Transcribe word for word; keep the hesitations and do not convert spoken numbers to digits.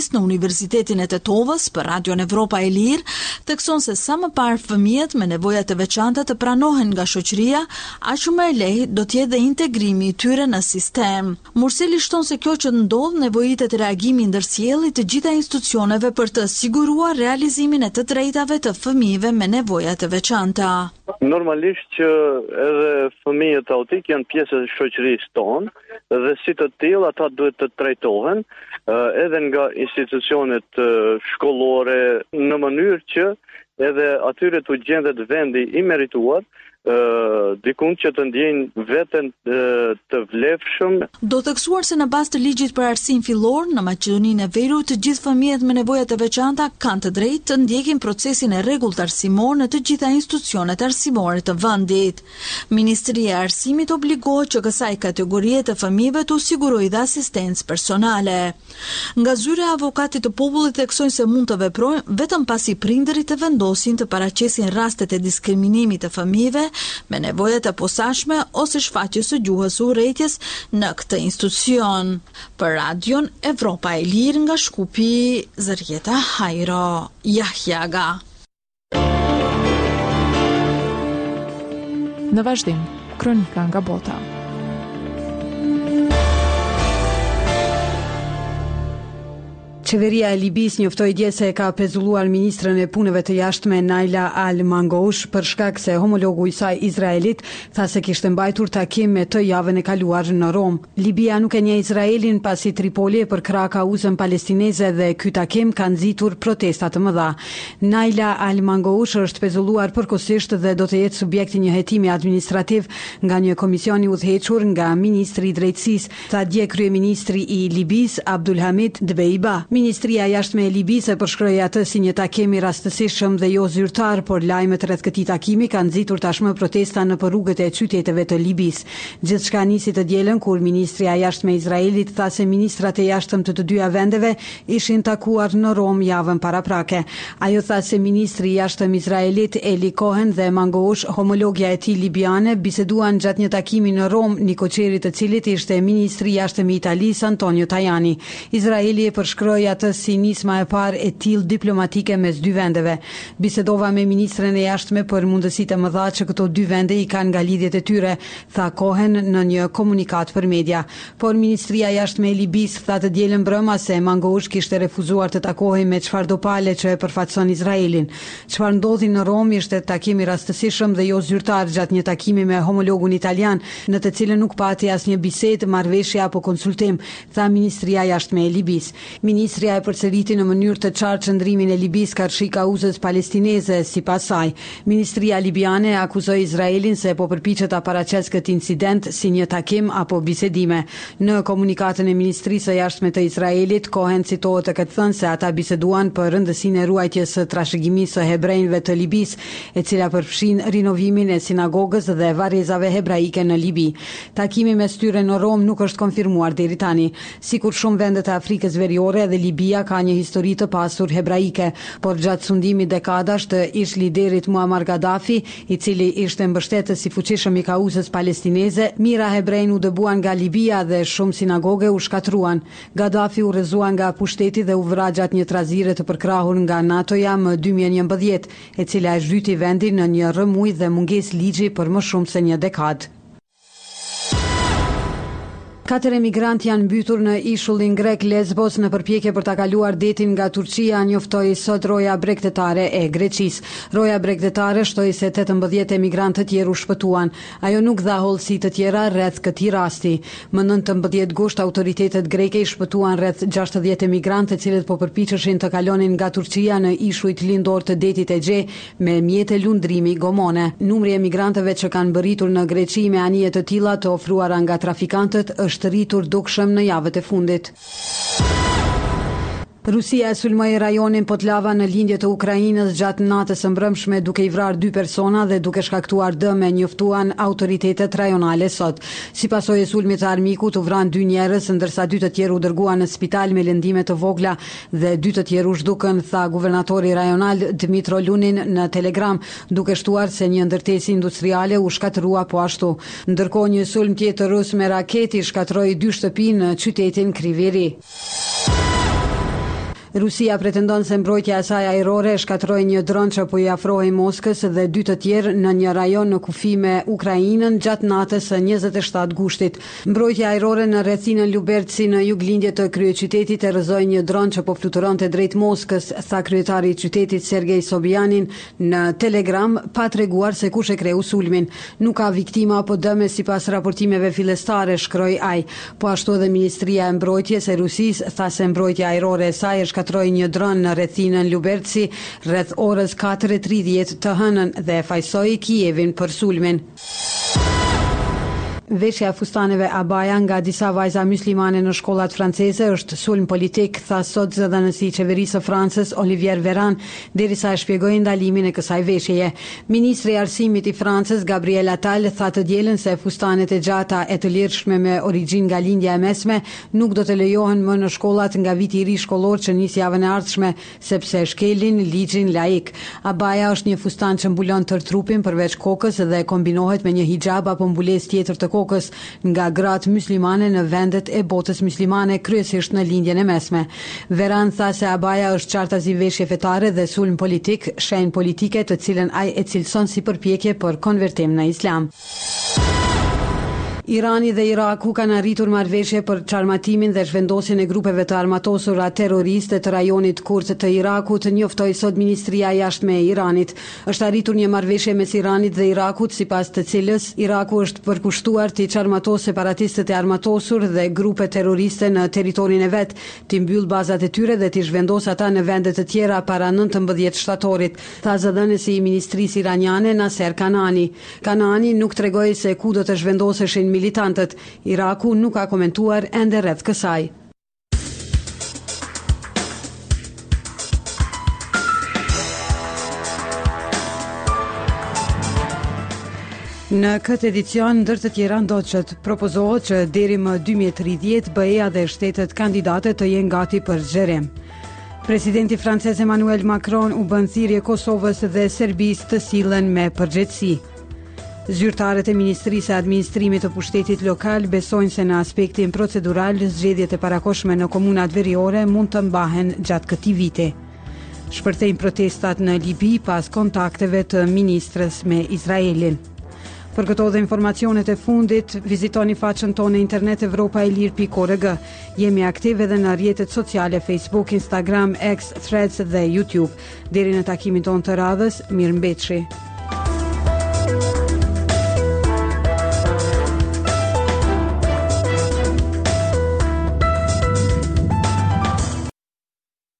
në Universitetin e Tetovës për Radion Evropa e Lirë, thekson se sa më parë fëmijët me nevoja të veçanta të pranohen nga shoqëria, aq më e lehtë do të jetë dhe integrimi i tyre në sistem. Murseli shton se kjo që ndodh nevojitet reagimi ndërsjellë të gjitha institucioneve për të siguruar realizimin e të drejtave të fëmijëve me nevoja të veçanta. Normalisht që edhe fëmijët autik janë pjesë e shoqërisë tonë dhe si të tillë ata duhet të trajtohen edhe nga institucionet shkollore në mënyrë që edhe atyre të gjendet vendi i merituar Uh, dikun që të ndjejnë veten uh, të vlefshëm. Do theksuar se në bazë të ligjit për arsim fillor në Maqedoninë e Veriut, të gjithë fëmijët me nevoja të veçanta kanë të drejtë të ndjekin procesin e rregullt arsimor në të gjitha institucionet arsimore të vendit. Ministria e Arsimit obligohet që kësaj kategorie të fëmijëve të sigurojë dhe asistencë personale. Nga zyra e avokatit të popullit theksojnë se mund të veprojnë vetëm pasi prindërit të vendosin të paraqesin rastet e diskriminimit të fëmijëve me nevojat e posaçme ose shfaqjes së gjuhës së urrejtjes në këtë institucion. Për Radion Evropa e Lirë nga Shkupi, Zërjeta Hajro, Jahjaga. Në vazhdim, kronika nga bota. Qeveria e Libis njoftoi dje se ka pezulluar ministrën e punëve të jashtme Naila Al-Mangoush për shkak se homologu i saj izraelit tha se kishte mbajtur takim me të javën e kaluar në Rom. Libia nuk e njeh Izraelin pasi Tripoli e përkrah akuzën palestineze dhe ky takim ka nxitur protesta të mëdha. Naila Al-Mangoush është pezulluar përkohësisht dhe do të jetë subjekt i një hetimi administrativ nga një komision i udhëhequr nga ministri i drejtësisë, tha dje kryeministri i Libis Abdulhamid Dbeiba. Ministria e Jashtme e Libisë e përshkroi atë si një takim i rastësishëm dhe jo zyrtar, por lajmet rreth këtij takimi kanë nxitur tashmë protesta në rrugët e qyteteve të Libisë. Gjithçka nisi të dielën kur ministria e Jashtme e Izraelit tha se ministrat e jashtëm të të dyja vendeve ishin takuar në Rom javën paraprake. Ajo tha se ministri i jashtëm Izraelit Eli Cohen dhe Mangoush, homologja e tij libiane, biseduan gjatë një takimi në Rom, nikoqeri të cilit ishte ministri i jashtëm i Italisë Antonio Tajani. Izraeli e përshkroi atë si nisma e parë e tillë diplomatike mes dy vendeve. Bisedova me ministren e jashtme për mundësitë e mëdha që këto dy vende i kanë nga lidhjet e tyre, tha Cohen në një komunikat për media. Por ministria e jashtme e Libisë tha të dielën brëma se Mangoush kishte refuzuar të takohej me çfarëdo pale që e përfaqëson Izraelin. Çfarë ndodhi në Rom ishte takim i rastësishëm dhe jo zyrtar gjatë një takimi me homologun italian, në të cilën nuk pati asnjë bisedë, marrëveshje apo konsultim, tha ministria e jashtme e Libisë. Ministria e përsëriti në mënyrë të qartë qëndrimin e Libisë karshi kauzës palestineze. Sipas saj, ministria libiane akuzoi Izraelin se po përpiqet ta paraqesë këtë incident si një takim apo bisedime. Në komunikatën e Ministrisë së Jashtme të Izraelit, Cohen citohet të ketë thënë se ata biseduan për rëndësinë e ruajtjes së trashëgimisë së hebrejve të Libisë, e cila përfshin rinovimin e sinagogës dhe varrezave hebraike në Libi. Takimi mes tyre në Rom nuk është konfirmuar deri tani. Sikur shumë vendet e Afrikës Veriore dhe Libia ka një histori të pasur hebraike, por gjatë sundimit dekadash të ish liderit Muammar Gaddafi, i cili ishte mbështetës i fuqishëm i kauzës palestineze, mijëra hebrejnë u dëbuan nga Libia dhe shumë sinagoge u shkatruan. Gaddafi u rrëzua nga pushteti dhe u vra gjatë një trazire të përkrahur nga NATO-ja më dy mijë e njëmbëdhjetë, e cila e zhvyti vendin në një rrëmuj dhe mungesë ligji për më shumë se një dekadë. Katër emigrantë janë mbytur në ishullin grek Lesbos në përpjekje për ta kaluar detin nga Turqia, njoftoi sot roja bregdetare e Greqisë. Roja bregdetare shtoi se tetëmbëdhjetë emigrantë të tjerë u shpëtuan. Ajo nuk dha hollësi të tjera rreth këtij rasti. Më nëntëmbëdhjetë gusht autoritetet greke i shpëtuan rreth gjashtëdhjetë emigrantë të cilët po përpiqeshin të kalonin nga Turqia në ishujt lindor të detit Egje me mjete lundrimi gomone. Numri i emigrantëve që kanë bërritur në Greqi me anije të tilla të ofruara nga trafikantët është të rritur dukshëm në javët e fundit. Rusia e sulmoi rajonin Potlava në lindje të Ukrainës gjatë natës së mbrëmshme duke i vrarë dy persona dhe duke shkaktuar dëm, njoftuan autoritetet rajonale sot. Si pasojë e sulmit të armikut u vran dy njerëz, ndërsa dy të tjerë u dërguan në spital me lëndime të vogla dhe dy të tjerë u zhdukën, tha guvernatori rajonal Dmitro Lunin në Telegram, duke shtuar se një ndërtesë industriale u shkatërrua po ashtu. Ndërkohë një sulm tjetër rus me raketi shkatërroi dy shtëpi në qytetin Kriviri. Rusia pretendon se mbrojtja e saj ajrore shkatroi një dron që po i afrohej Moskës dhe dy të tjerë në një rajon në kufi me Ukrainën gjatë natës së njëzet e shtatë gushtit. Mbrojtja ajrore në rrethinën Lubertsi në juglindje të kryeqytetit e rrëzoi një dron që po fluturonte drejt Moskës, tha kryetari i qytetit Sergej Sobjanin në Telegram, pa treguar se kush e kreu sulmin. Nuk ka viktima apo dëme sipas raportimeve fillestare, shkroi ai. Po ashtu edhe Ministria e Mbrojtjes e Rusisë tha se mbrojtja ajrore e saj e shkatroi një dron në rrethinën Lubertsi rreth orës katër e tridhjetë të hënën dhe e fajsoi Kievin për sulmin. Veshja e fustaneve abaya nga disa vajza muslimane në shkollat franceze është sulm politik, tha sot zëdhënësi i qeverisë së Francës Olivier Véran, derisa e shpjegoi ndalimin e kësaj veshjeje. Ministri i arsimit i Francës Gabriel Attal tha të dielën se fustanet e gjata e të lirshme me origjinë nga lindja e mesme nuk do të lejohen më në shkollat nga viti i ri shkollor që nis javën e ardhshme, sepse shkelin ligjin laik. Abaya është një fustan që mbulon tërë trupin përveç kokës dhe kombinohet me një hijab apo mbulesë tjetër të kokës nga gratë muslimane në vendet e botës muslimane, kryesisht në lindjen e mesme. Veran tha se abaya është qartazi veshje fetare dhe sulm politik, shenjë politike të cilën ai e cilëson si përpjekje për konvertim në islam. Irani dhe Iraku kanë arritur marrëveshje për çarmatimin dhe zhvendosjen e grupeve të armatosura terroriste të rajonit Kurd të Irakut, njoftoi sot Ministria e Jashtme e Iranit. Është arritur një marrëveshje mes Iranit dhe Irakut, sipas të cilës Iraku është përkushtuar të çarmatos separatistët e armatosur dhe grupe terroriste në territorin e vet, të mbyll bazat e tyre dhe të zhvendos ata në vende të tjera para nëntëmbëdhjetë shtatorit, tha zëdhënësi i Ministrisë iraniane Naser Kanani. Kanani nuk tregoi se ku do të zhvendoseshin militantët. Iraku nuk ka komentuar ende rreth kësaj. Në këtë edicion, ndër të tjera ndoqët, propozohet që deri më dy mijë e tridhjetë B E-ja dhe shtetet kandidate të jenë gati për zgjerim. Presidenti francez Emmanuel Macron u bën thirrje Kosovës dhe Serbisë të sillen me përgjegjësi. Zyrtarët e Ministrisë e Administrimit të Pushtetit Lokal besojnë se në aspektin procedural zgjedhjet e parakohshme në komunat veriore mund të mbahen gjatë këtij viti. Shpërthejnë protestat në Libi pas kontakteve të ministrës me Izraelin. Për këto dhe informacionet e fundit, vizitoni faqen tonë internet europa e lir pikë org. Jemi aktive edhe në rrjetet sociale Facebook, Instagram, X, Threads dhe YouTube. Deri në takimin tonë të radhës, mirëmbëjtje.